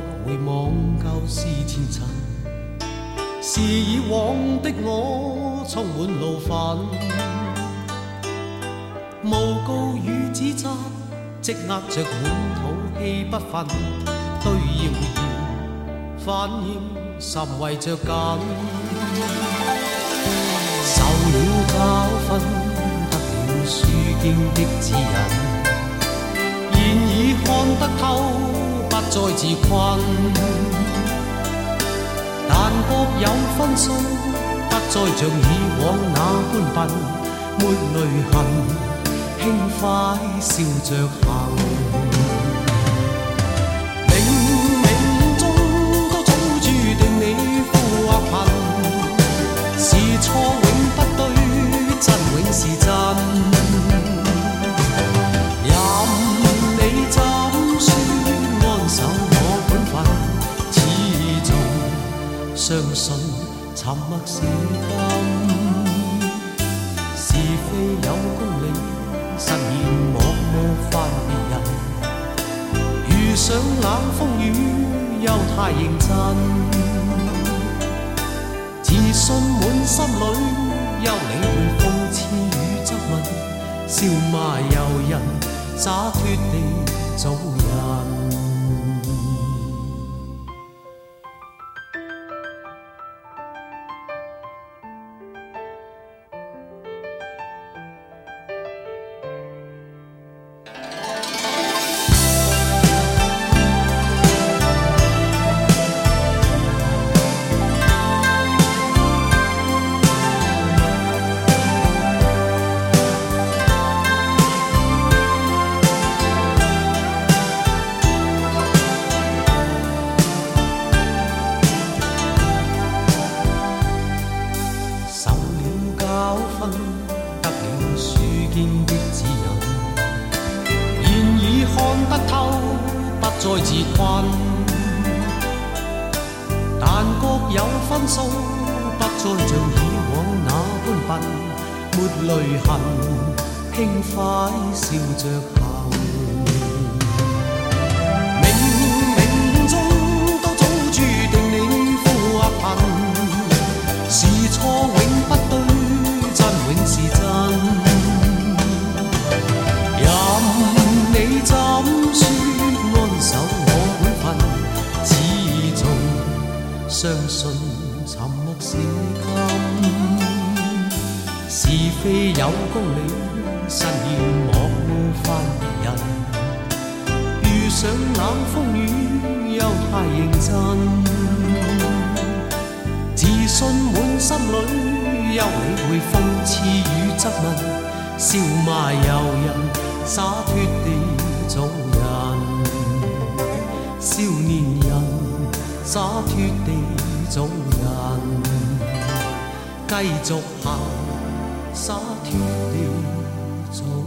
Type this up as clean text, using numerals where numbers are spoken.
复回望旧事前尘，是以往的我充满怒愤，诬告与指责积压着满肚气不愤，对谣言反应甚为着紧，受了教训，得了书经的指引。现已看得透，不再自困。但各有分數，不再像以往那般笨，抹淚痕，輕快笑着行。冥冥中都早注定你富或貧，是錯永不對，真永是真。相信沉默是金，是非有公理，實現莫犯別人。遇上冷風雨，又太認真，自信滿心裏，休理會諷刺與質問，笑罵由人，灑脱地做人。再自困，但各有分數，不再像以往那般笨，抹淚痕，輕快笑着行。冥冥中都早注定你富或貧，是錯永不對，真永是真。任你怎說。守我本分，始終相信沉默是金，是非有公理，實現莫犯別人。遇上冷風雨，又太認真，自信滿心裏，休理會諷刺與質問，笑罵由人，灑脱地做人。少年人灑脱地做人，繼續行灑脱地做人。